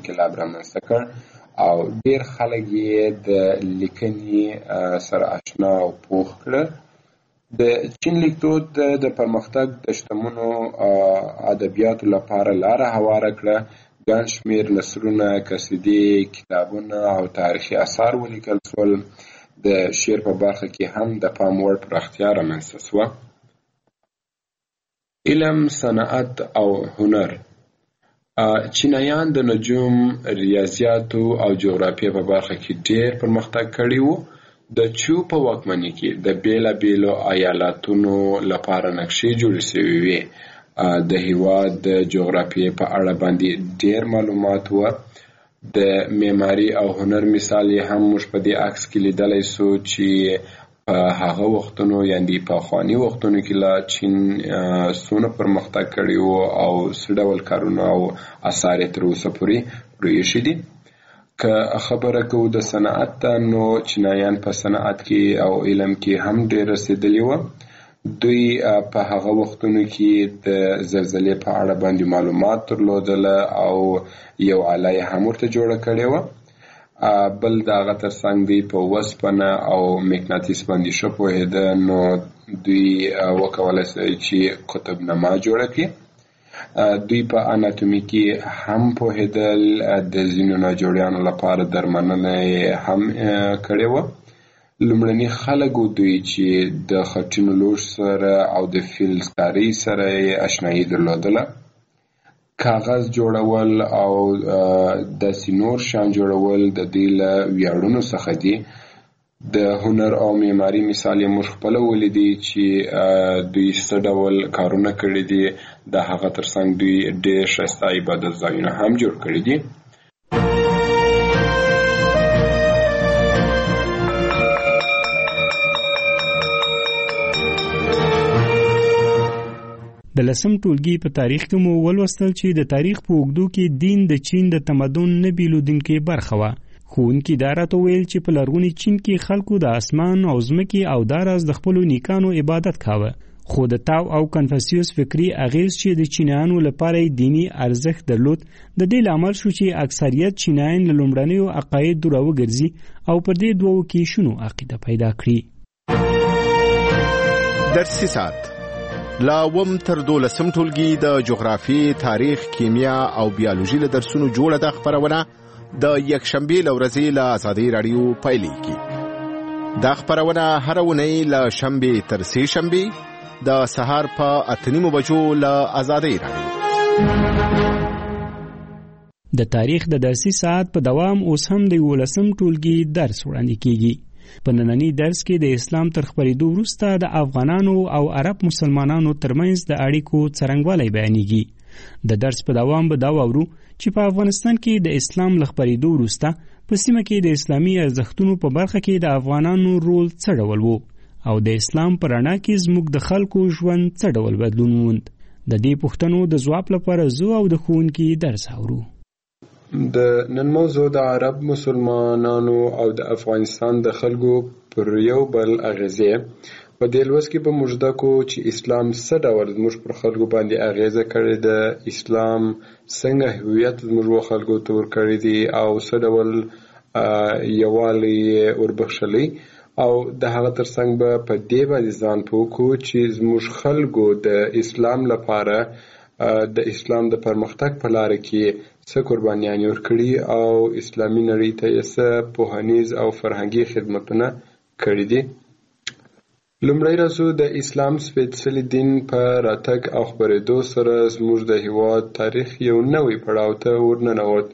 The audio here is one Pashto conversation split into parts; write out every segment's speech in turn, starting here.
انقلاب رامنځته کړ او ډیر خلک یې د لیکنې سره آشنا او پوخ کړل. د چین لیکدود د پرمختګ د شتمنو ادبیاتو لپاره لاره هواره کړه. ګڼ شمېر نثرونه، قصیدې، کتابونه او تاریخي اثار ولیکل شول. د شعر په برخه کې هم د پام وړ پراختیا رامنځته شوه. علم، صنعت او هنر. چینایان د نجوم، ریاضیاتو او جغرافیې په برخه کې ډېر پرمختګ کړی و. د چو په واکمنۍ کې د بیلابیلو ایالاتونو لپاره نقشې جوړې شوې وې. د هېواد د جغرافیې په اړه باندې ډېر معلومات و. د معماري او هنر مثال یې هم موږ په دې عکس کې لیدلی سو چې په هغه وختونو یعنې په پخواني وختونو کې لا چین څومره پرمختګ کړی و او څه ډول کارونه او اثار یې تر اوسه پورې پرېښي دي. که خبره کوو د صنعت ته، نو چینایان په صنعت کې او علم کې هم ډېر رسېدلي وو. دوی په هغه وختونو کې د زلزلې په اړه باندې معلومات درلودله او یو آله یې هم ورته جوړه کړې وه. بل د هغه ترڅنګ دوی په وسپنه او مقناطیس باندې ښه پوهېده، نو دوی وکولی شي چې قطبنما جوړه کړي. دوی په اناتومي کې هم پوهېدل. د ځینو ناجوړیانو لپاره درملنه هم کړې وه. لومړني خلک دوی چې د خټینو لوښو سره او د فلزکارۍ سره اشنایي درلودله. کاغذ جوړول او داسې نور شیان جوړول د دوی له ویاړونو څخه دي. د هنر او معماري مثال یې موږ خپله ولیدی چې دوی څه ډول کارونه کړي دي. د هغه ترڅنګ دوی ډېر ښایسته عبادت ځایونه هم جوړ کړي دي. د لسم ټولګي په تاریخ کې مو ولوستل چې د تاریخ په اوږدو کې دین د چین د تمدن نه بیلودونکې برخه وه. ښوونکي دا راته ویل چې په لرغوني چین کې خلکو د اسمان او ځمکې او داراز د خپلو نیکانو عبادت کاوه. خو د تاو او کنفوسیوس فکري اغیز چې د چینایانو لپاره دینی ارزښت درلود، د دې لامل شو چې اکثریت چینایان له لومړنیو عقایدو راوګرځي او پر دې دوو کې شنو عقیده پیدا کړي. درسي ساعت لا وم تر 12 ټولګي د جغرافي، تاریخ، کیمیا او بیولوژي له درسونو جوړه د خبرونه د یکشنبه لورځي له آزادۍ رادیو پایلیږي. دا خبرونه هر ونی له شنبه تر سه شنبه د سهار په 8:30 بجو له آزادۍ رادیو. د تاریخ د درسي ساعت په دوام اوس هم د 11 ټولګي درس وړاندې کیږي. په نننی درس کې د اسلام تر خپرېدو وروسته د افغانانو او عرب مسلمانانو ترمنځ د اړیکو څرنګوالی بیانېږي. د درس په دوام به دا واورو چې په افغانستان کې د اسلام له خپرېدو وروسته په سیمه کې د اسلامي ارزښتونو په برخه کې د افغانانو رول څه ډول و او د اسلام په رڼا کې زموږ د خلکو ژوند څه ډول بدلون موند. د دې پوښتنو د ځواب لپاره زه او د ښوونکي درس اورو. د نن موضوع د عرب مسلمانانو او د افغانستان د خلکو پر یو بل اغیزې. په دې لوست کې به موږ زده کوو چې اسلام څه ډول زموږ پر خلکو باندې اغیزه کړې ده، اسلام څنګه هویت زموږ خلکو ته ورکړی دی او څه ډول یووالی وربخښلی، او د هغه ترڅنګ به په دې باندې ځان پوه کړو چې زموږ خلکو د اسلام لپاره د اسلام د پرمختګ په لاره کې څه قربانیانې ورکړي او اسلامي نړۍ ته یې څه پوهنیز او فرهنګي خدمتونه کړي دي. لومړی راځو د اسلام سپېڅلي دین په راتګ او خپرېدو سره زموږ د هېواد تاریخ یو نوی پړاو ته ورننوت،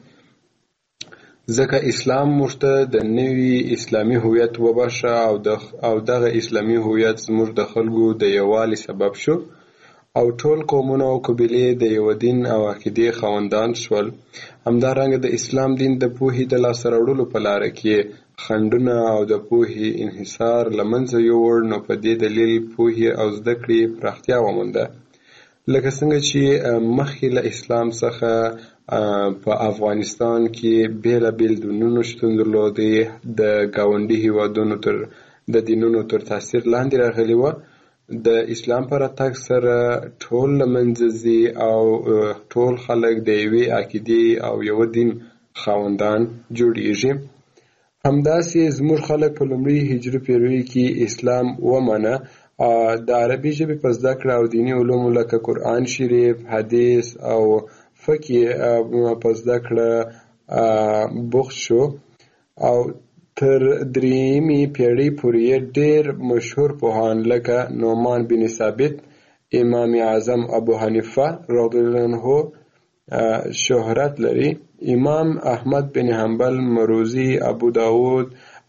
ځکه اسلام موږ ته د نوي اسلامي هویت وبښه او دغه اسلامي هویت زموږ د خلکو د یووالي سبب شو او ټول قومونه او قبیلې د یو دین او عقیدې خاوندان شول. همدارنګه د اسلام دین د پوهې د لاسته راوړلو په لاره کې خنډونه او د پوهې انحصار له منځه یووړ، نو په دې دلیل پوهې او زده کړې پراختیا ومونده. لکه څنګه چې مخکې له اسلام څخه په افغانستان کې بیلابیل دینونه شتون درلودې، د ګاونډي هیوادونو د دینونو تر تاثیر لاندې راغلي وه. د اسلام پر راتګ سره ټول له منځه ځي او ټول خلک د یوې عقیدې او یو دین خاوندان جوړیږي. همداسې زموږ خلک په لومړي هجري پیړیو کې اسلام ومنه. د عربي ژبې په زده کړه او دیني علومو لکه قرآن شریف، حدیث او فقه په زده کړه بوخت شو او تر درېیمې پیړۍ پورې ډېر مشهور پوهان لکه نعمان بن ثابت، امام اعظم ابو حنیفه رضی الله عنه شهرت لري. امام احمد بن حنبل، مروزی، ابو داود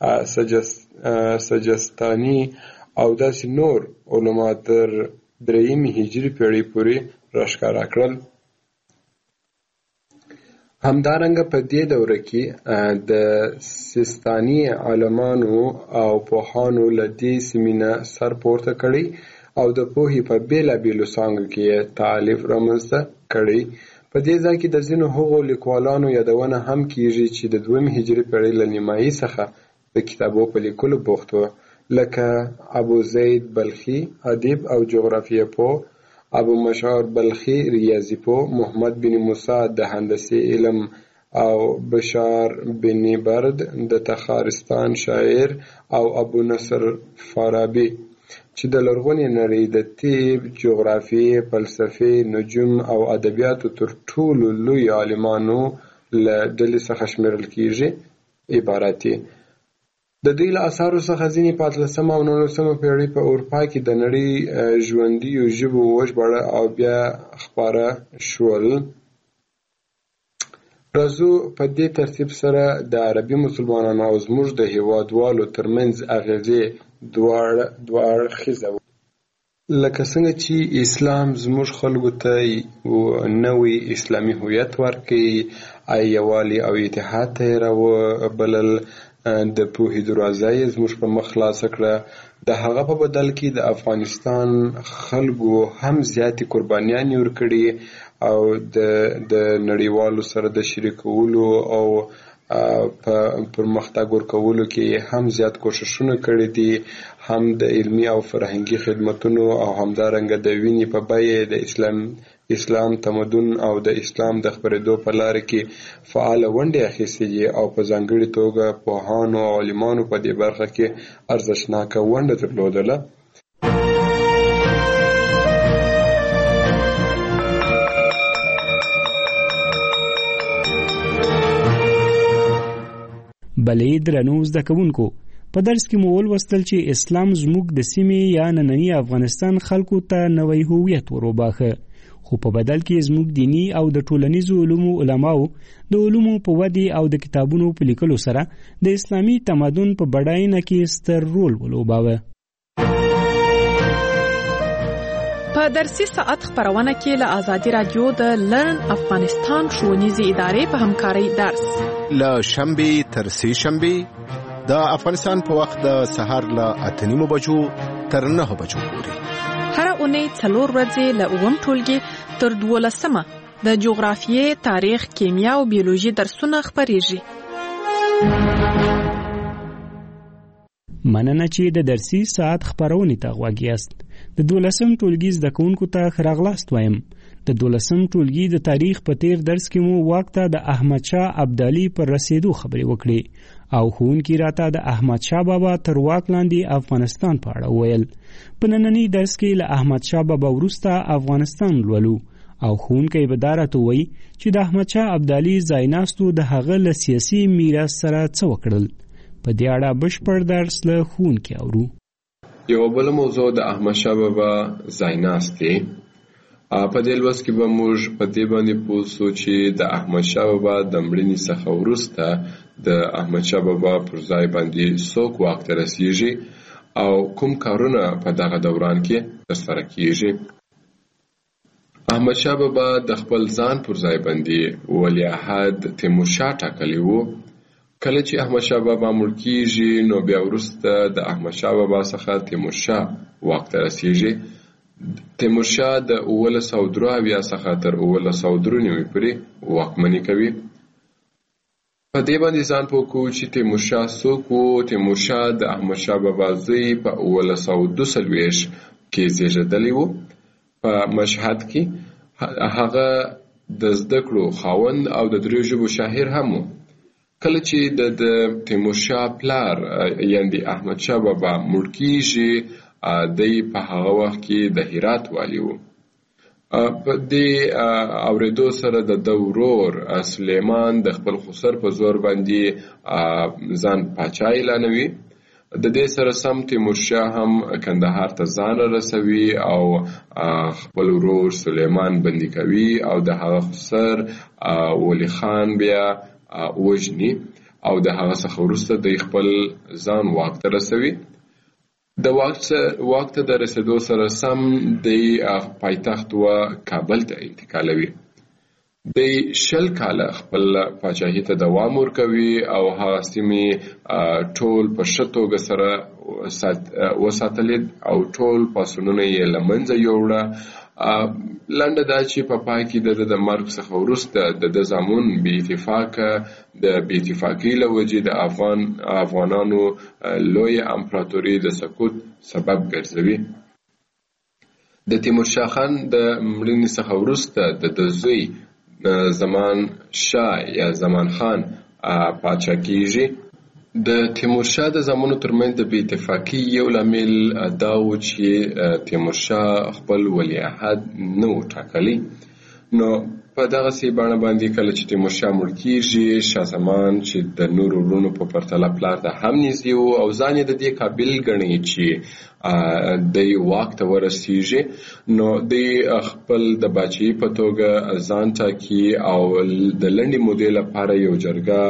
سجستانی او داسې نور علما تر درېیمې هجري پیړۍ پورې راښکاره کړل. همدارنګه په دې دوره کې د سیستاني عالمانو او پوهانو له دې سیمې نه سر پورته کړی او د پوهې په بېلابېلو څانګو کې تالیف رامنځته کړی. په دې ځای کې د ځینو هغو لیکوالانو یادونه هم کیږي چې د دویمې هجري پیړۍ له نیمایي څخه د کتابو په لیکلو بوخت و، لکه ابو زید بلخي ادیب او جغرافیه پوه، ابو مشعر بلخي ریاضي پوه، محمد بن موسی د هندسې علم او بشار بن برد د تخارستان شاعر او ابو نصر فارابي چې د لرغونې نړۍ د طب، جغرافیې، فلسفې، نجوم او ادبیاتو تر ټولو لوی عالمانو له ډلې څخه شمیرل کیږي عبارت دي. د دوی له اثارو څخه ځینې په 18مه او 19مه پیړۍ په اروپا کې د نړۍ ژوندیو ژبو وژباړه او بیا خپاره شول. راځو په دې ترتیب سره د عربي مسلمانانو او زموږ د هیوادوالو ترمنځ اغیزې دوه اړخیزه وه. لکه څنګه چې اسلام زموږ خلکو ته نوی اسلامي هویت ورکړي، یووالي او اتحاد ته یې راوبلل، د پوهې دروازه یې زموږ په مخ خلاصه کړه. د هغه په بدل کې د افغانستان خلکو هم زیاتې قربانیانې ورکړي او د نړیوالو سره د شریکولو او په پرمختګ ورکولو کې هم زیات کوششونه کړي دي، هم د علمي او فرهنګي خدمتونو او همدارنګه د وینې په بیه د اسلام تمدن او د اسلام د خپرېدو په لاره کې فعاله ونډې اخیستې دي او په ځانګړې توګه پوهانو او عالمانو په دې برخه کې ارزښتناکه ونډه درلودله. بلې درنو زده کوونکو، په درس کې مو ولوستل چې اسلام زموږ د سیمې یا ننني افغانستان خلکو ته نوی هویت وروباخه، خو په بدل کې زموږ دینی او د ټولنیزو علومو علماو د علومو په ودې او د کتابونو په لیکلو سره د اسلامي تمدن په بډاینه کې ستر رول ولوباوه. په درسي ساعت خبرونه کې له آزادي رادیو د لرن افغانستان ښوونیزې ادارې په همکارۍ درس له شنبې تر سې شنبې د افغانستان په وخت د سهار له 8:30 بجو تر 9 بجو پورې، هر اونۍ 4 ورځې له 9 ټولګي تر 12 د جغرافیې، تاریخ، کیمیا او بیولوژي درسونه خبرېږي. مننه چې د درسي ساعت خبرونې ته غوږ یاست. د 12 ټولګي زده کوونکو ته ښه راغلاست وایم. د 12 ټولګي د تاریخ په تیر درس کې مو واک ته د احمد شاه ابدالي پر رسیدو خبرې وکړې او ښوونکي راته د احمد شاه بابا تر واک لاندې افغانستان په اړه وویل. په ننني درس کې له احمد شاه بابا وروسته افغانستان لولو او ښوونکی به دا راته وایي چې د احمد شاه ابدالي ځایناستو د هغه له سیاسي میراث سره څه وکړل. په دې اړه بشپړ درس له ښوونکي اورو. یو بل موضوع د احمد شاه بابا ځایناست دی. په دې لوست کې به موږ په دې باندې پوه شو چې د احمد شاه بابا د مړینې څخه وروسته د احمد شاه بابا پر ځای باندې څوک واک ته رسیږي او کوم کارونه په دغه دوران کې ترسره کیږي. احمد شاه بابا د خپل ځان پر ځای باندې ولیعهد تیمورشاه ټاکلی و. کله چې احمد شاه بابا مړ کیږي نو بیا وروسته د احمد شاه بابا څخه تیمورشاه واک ته رسیږي. تیمورشاه د 1903 څخه تر 1993 پورې واکمني کوي. په دې باندې ځان پوه کوو چې تیمورشاه څوک و. تیمورشاه د احمد شاه بابا زوی په 1942 کې زیږېدلی و په مشهد کې. هغه د زده کړو خاوند او د 3 ژبو شاعر هم و. کله چې د تیمورشاه پلار یعنی احمد شاه بابا مړ کیږي دی په هغه وخت کې د هرات والی و. په دې اوریدو سره د ورور سلیمان د خپل خسر په زور باندې ځان پاچا اعلانوي. د دې سره سم تیمورشاه هم کندهار ته ځان رسوي او خپل ورور سلیمان بندي کوي او د هغه خسر ولی خان بیا وژني او د هغه څخه وروسته د خپل ځان واک ته رسوي. د واک ته د رسیدو سره سم د پایتخت و کابل ته انتقالوي. د 20 کاله خپل پاچاهي ته دوام ورکوي او هغه سیمې ټول په ښه توګه سره وساتلې او ټول پاڅونونه یې له منځه یوړه. لنډه دا چې په پای کې د مرګ څخه وروسته د زامن بې اتفاقۍ له وجې د افغانانو لویه امپراتوري د سقوط سبب ګرځوي. د تیمورشاه خان د مړینې څخه وروسته د زوی زمان شاه یا زمان خان پاچا کیږي. د تیمورشاه د زامنو ترمنځ د بې اتفاقۍ یو لامل دا و چې تیمورشاه خپل ولیعهد نه و ټاکلی. نو په دغسې بڼه باندې کله چې تیمورشاه مړ کیږي، شاه زمان چې د نورو وروڼو په پرتله پلار ته هم نږدې و او ځان یې د دې قابل ګڼي چې دی واک ته ورسیږي، نو دی خپل د باچایي په توګه ځان ټاکي او د لنډې مودې لپاره یو جرګه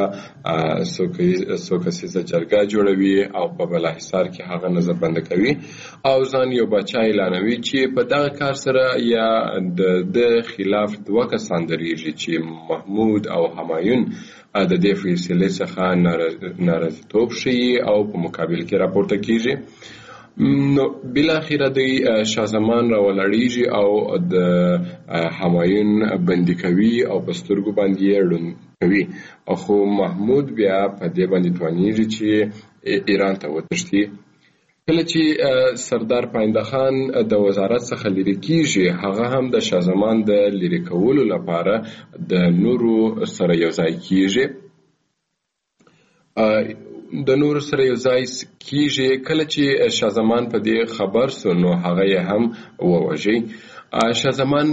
څو کسیزه جرګه جوړوي او په بالاحصار کې هغه نظربنده کوي او ځان یو باچا اعلانوي چې په دغه کار سره یا د خلاف 2 کسان درېږي چې محمود او همایون د دې فیصلې څخه ناراضیتوب ښیي او په مقابل کې راپورته کیږي. نو بالاخره د شاه زمان راولاړیږي او د همایون بندي کوي او په سترګو باندې یې ړوند کوي. خو محمود بیا په دې باندې توانیږي چې ایران ته وتښتي. کله چې سردار پاینده خان د وزارت څخه لرې کیږي، هغه هم د شاه زمان د لرې کولو لپاره د نورو سره یو ځای کیږي. کله چې شاه زمان په دې خبر سو نو هغه یې هم ووژي. شاه زمان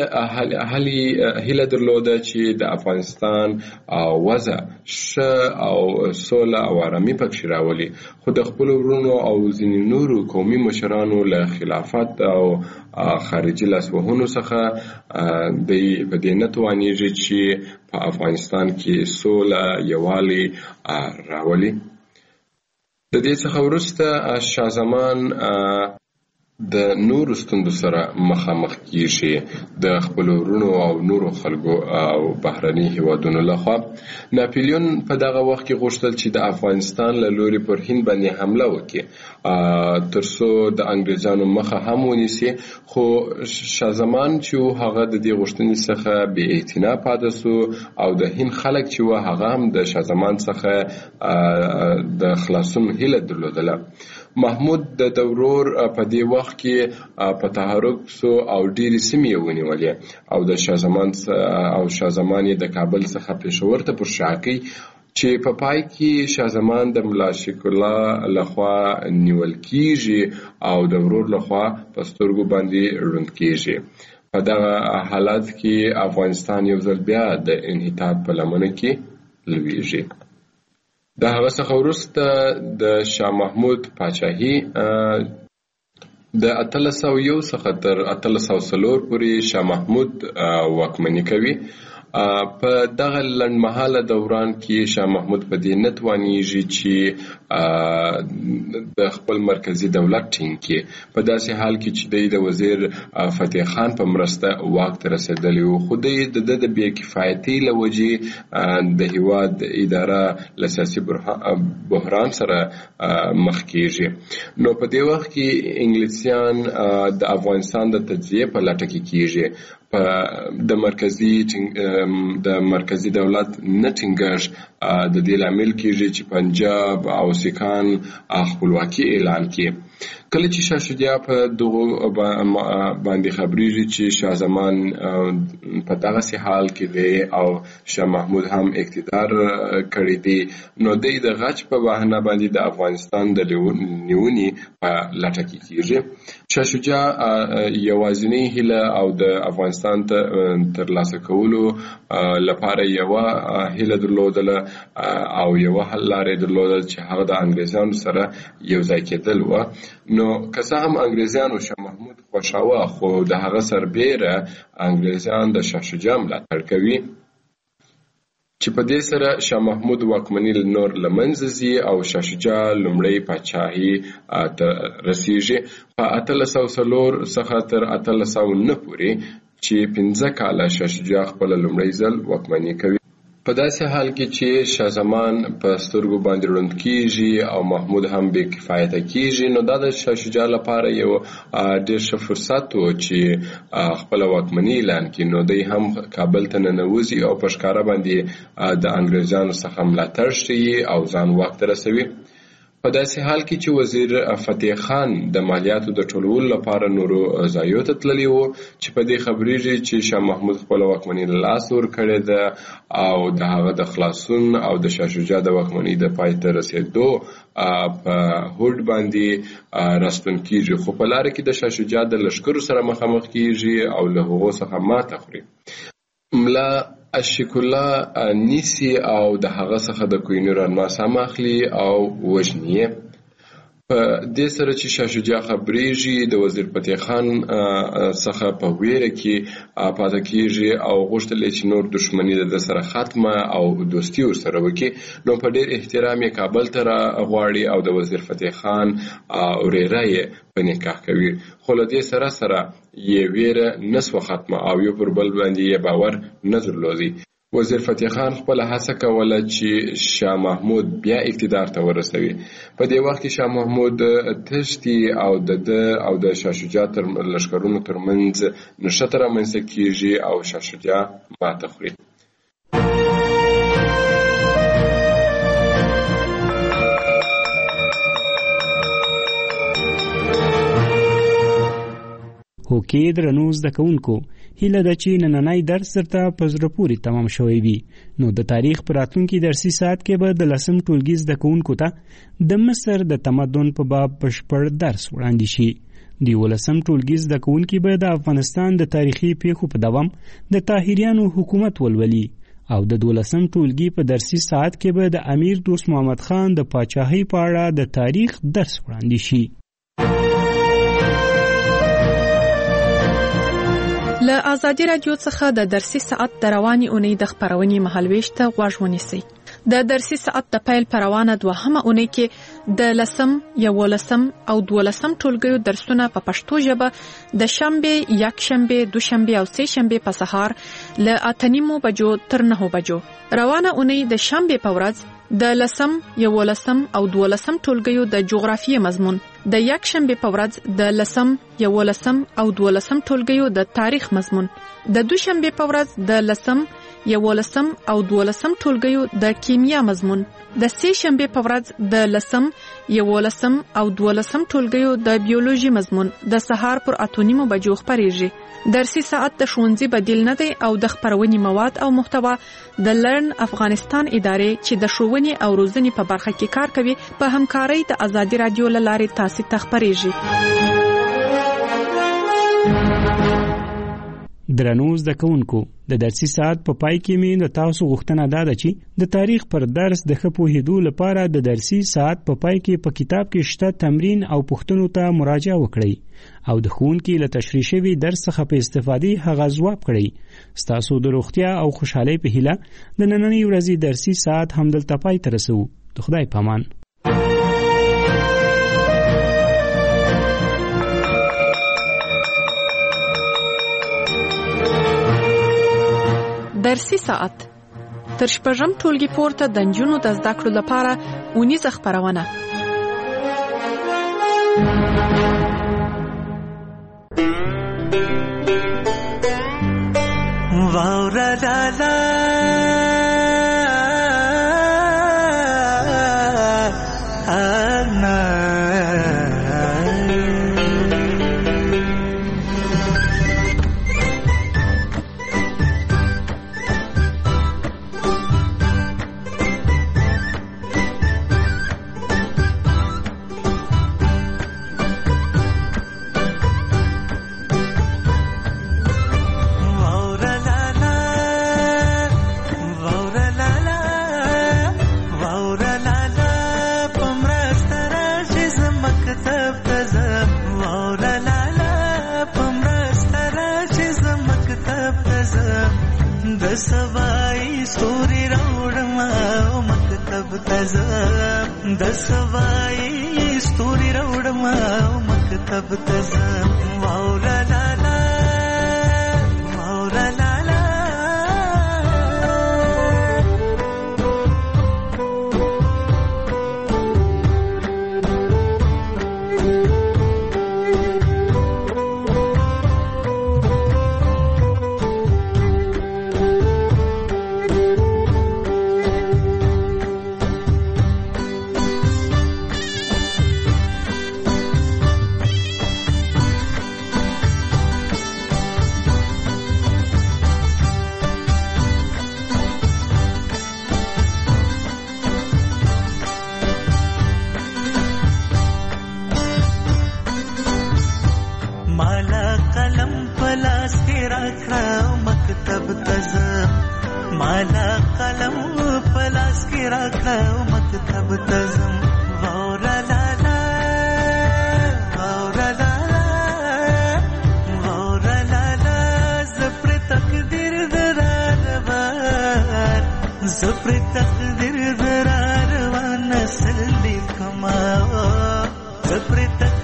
هیله درلوده چې د افغانستان وضع ښه او سوله او آرامي پکې راولي، خو د خپلو وروڼو او ځینې نورو قومي مشرانو له خلافت او خارجي لاسوهنو څخه په دې نه توانیږي چې په افغانستان کې سوله یووالی راولي. د دې څخه وروسته شاه زمان د نورو ستونزو سره مخامخ کیږي د خپلو وروڼو او نورو خلکو او بهرني هیوادونو لخوا. ناپلیون په دغه وخت کې غوښتل چې د افغانستان له لوري پر هند باندې حمله وکړي ترڅو د انګریزانو مخه هم ونیسي، خو شاه زمان چې هغه د دې غوښتنې څخه بې اعتنا پاتې سو او د هند خلک چې هغه هم د شاه زمان څخه د خلاصون هیله درلودله. محمود د ورور په دې وخت کې په تحرک سو او ډېرې سیمې ونیولې او د شاه زمان یې د کابل څخه پېښور ته پر شا کړ چې په پای کې شاه زمان د ملا شیخ الله لخوا نیول کیږي او د ورور لخوا په سترګو باندې ړوند کیږي. په دغه حالت کې افغانستان یو ځل بیا د انحطاط په لمنه کې لویږي. د هغه څخه وروسته د شاه محمود پاچاهي د 1801 څخه تر 1804 پورې شاه محمود واکمني کوي. په دغه لنډمهاله دوران کې شاه محمود په دې نه توانیږي چې د خپل مرکزی دولت ټینګ کړي، په داسې حال کې چې د وزیر فتح خان په مرسته واک ته رسېدلی و، خو د بې کفایتۍ له وجې د هیواد اداره له سیاسي بحران سره مخ کیږي. نو په دې وخت کې انګلیسیان د افغانستان د تجزیې په لټه کې کیږي. د مرکزی دولت نه ټینګښت د دې لامل کیږي چې پنجاب او سیکان خپلواکي اعلان کړي. کله چې شاه شجاع په دغه باندې خبرېږي چې شاه زمان په دغه حال کې دی او شاه محمود هم اقتدار کړی دی، نو د غچ په بهانه باندې د افغانستان د نیونې په لټه کې کیږي. شاه شجاع یوازینی هیله او د افغانستان ترلاسه کولو لپاره یوه هیله درلودله او یوه حل لاره درلودل چې هغه د انګریزانو سره یو ځای کېدل و. نو که څه هم انګریزانو شاه محمود خوښاوه، خو د هغه سربیره انګریزان د شاه شجاع ملاتړ کوي چې په دې سره شاه محمود واکمني نور له منځه ځي او شاه شجاع لومړی پاچاهي ته رسیږي په 1804 څخه تر 1809 پورې چې 15 کاله شاه شجاع خپل لومړی ځل واکمني کوي. په داسې حال کې چې شاه زمان په سترګو باندې ړوند کیږي او محمود هم بې کفایته کیږي، نو دا د شاه شجاع لپاره یو ډېر ښه فرصت و چې خپل واکمني اعلان کړي. نو دی هم کابل ته ننوځي او په ښکاره باندې د انګریزانو څخه ملاتړ ښیي او ځان واک ته رسوي. په داسې حال کې چې وزیر فتح خان د مالیاتو د ټولولو لپاره نورو ځایو ته تللی و چې په دې خبرېږي چې شاه محمود خپله واکمني له لاسه ورکړې ده او د هغه د خلاصون او د شاه شجاع د واکمنۍ د پای ته رسېدو په هوډ باندې راستون کیږي، خو په لاره کې د شاه شجاع د لښکرو سره مخامخ کیږي او له هغو څخه ماته خوري. ملا اشیک الله نیسي او د هغه څخه د کوهینور الماس هم اخلي او وژني یې. په دې سره چې شاه شجاع خبرېږي د وزیر فتح خان څخه په ویره کې پاتې کیږي او غوښتل چې نور دښمني د سره ختمه او دوستي ورسره وکړي. نو په ډېر احترام یې کابل ته غواړي او د وزیر فتح خان ورېره یې په نکاح کوي، خو له دې سره سره یې ویره نسوه ختمه او یو پر بل باندې یې باور نه درلودی. وزیر فتح خان خپل هڅه کوله چې شاه محمود بیا اقتدار ته ورسوي. په دې وخت کې شاه محمود تښتي او د شاه شجاع تر لښکرونو ترمنځ نښته رامنځته کیږي او شاه شجاع ماته خوري. هوکې درنو زده کوونکو، هیله ده چې نننی درس درته په زړه پورې تمام شوی وي. نو د تاریخ په راتلونکي درسي ساعت کې به د 10م ټولګي زده کوونکو ته د مصر د تمدن په باب بشپړ درس وړاندې شي. د 11م ټولګي زده کوونکي به د افغانستان د تاریخي پیښو په دوام د طاهریانو حکومت ولولي او د 12م ټولګي په درسي ساعت کې به د امیر دوست محمد خان د پاچاهۍ په اړه د تاریخ درس وړاندې شي. له ازادي رادیو څخه د درسي ساعت د رواني اونۍ د خبرونې مهالويش ته غوږ ونیسئ. د درسي ساعت د پیل پر روانه 2مه اونۍ کې د 10م، 11م او 12م ټولګیو درسونه په پښتو ژبه د شنبه، یکشنبه، دوشنبه او سهشنبه په سهار له 8:30 بجو تر 9 بجو. روانه اونۍ د شنبه په ورځ د 10م، 11م او 12م ټولګیو د جغرافیې مضمون، د یکشنبه په ورځ د 10م، 11م او 12م ټولګیو د تاریخ مضمون، د دوشنبه په ورځ د 10م، 11م او 12م ټولګیو د کیمیا مضمون، د سهشنبه په ورځ د 10م، 11م او 12م ټولګیو د بیولوژي مضمون د سهار پر 8:30 بجو خبرېږي. درسي ساعت د ښوونځي بدیل نه دی او د خبرونې مواد او محتوا د لرن افغانستان ادارې چې د ښوونې او روزنې په برخه کې کار کوي په همکارۍ د ازادي رادیو له لارې تاسو ته خبرېږي. درنو زده کوونکو، د درسي ساعت په پای کې مې د تاسو غوښتنه ده چې د تاریخ پر درس د ښه پوهېدو لپاره د درسي ساعت په پای کې په کتاب کې شته تمرین او پوښتنو ته مراجعه وکړئ او د ښوونکي له تشریح شوي درس څخه په استفادې هغه ځواب کړئ. ستاسو د روغتیا او خوشحالۍ په هیله د نننۍ ورځې درسي ساعت همدلته پای ته رسوو. د خدای په امان. درسي ساعت تر شپږم ټولګي پورته د نجونو د زده کړو لپاره اونیزه خبرونه. واورا لالا انا د سوای ستوري راوړم او مکتب ته ځم د سوای ستوري راوړم او مکتب ته ځم واولا لا لا واولا لا لا مالا قلم پلاس کی راکھا مکتب تزم وورا لالا وورا لالا وورا لالا زفر تقدیر دراروان زفر تقدیر دراروان نسل لیکما زفر تقدیر